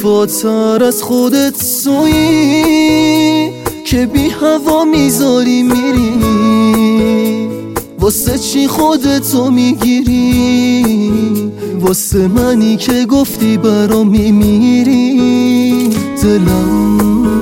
بی‌وفاتر از خودت سویی که بی هوا میذاری میری. واسه چی خودتو میگیری؟ واسه منی که گفتی برام میمیری. دلم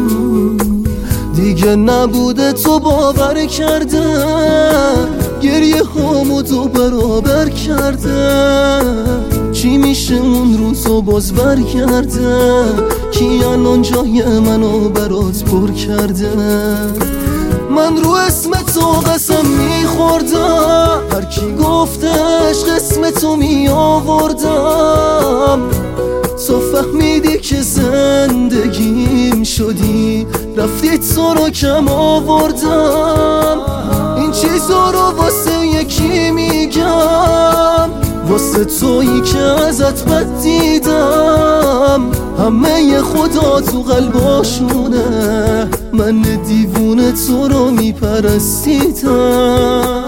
دیگه نبوده تو باور کرده، گریه هامو تو برابر کرده. چی میشه اون روزو باز برگرده؟ کی الان جای منو برات پر کرده؟ من رو اسم تو قسم میخوردم، هر کی گفتش قسم تو میآوردم. تو فهمیدی که زندگیم شدی، رفتی تو رو کم آوردم. این چیزا رو واسه یکی میگم، واسه تویی که ازت بد دیدم. همه خدا تو قلباشونه، من دیوونه تو رو میپرستیدم.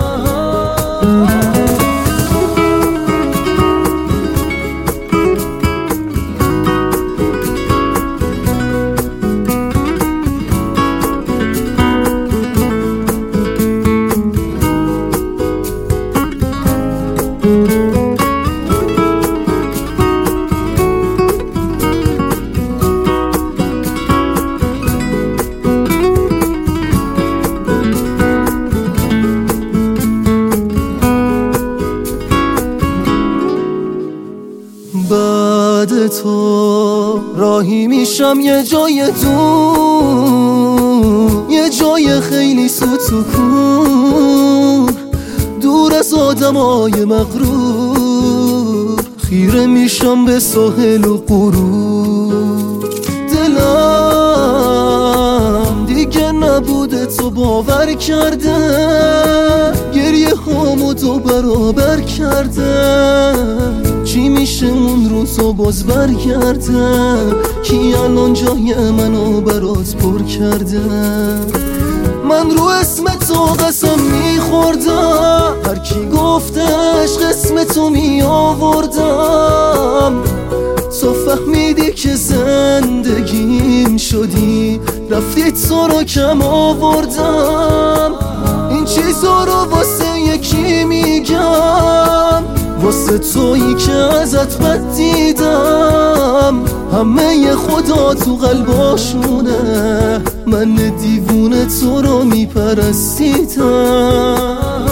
بعد تو راهی میشم یه جای دور، یه جای خیلی سکون، دور از آدمای مغرور. خیره میشم به ساحل و غرور. دلم دیگه نبوده تو باور کرده، گریه هامو تو برابر کرده. چی میشه اون روزو باز برگرده؟ کی الان جای منو برات پر کرده؟ من رو اسم تو قسم میخوردم، هر کی گفتش قسم تو میآوردم. تو فهمیدی که زندگیم شدی، رفتی تو رو کم آوردم. این چیزا رو واسه یکی میگم، واسه تویی که ازت بد دیدم. همه خدا تو قلباشونه، من دیوونه تو رو میپرستیدم.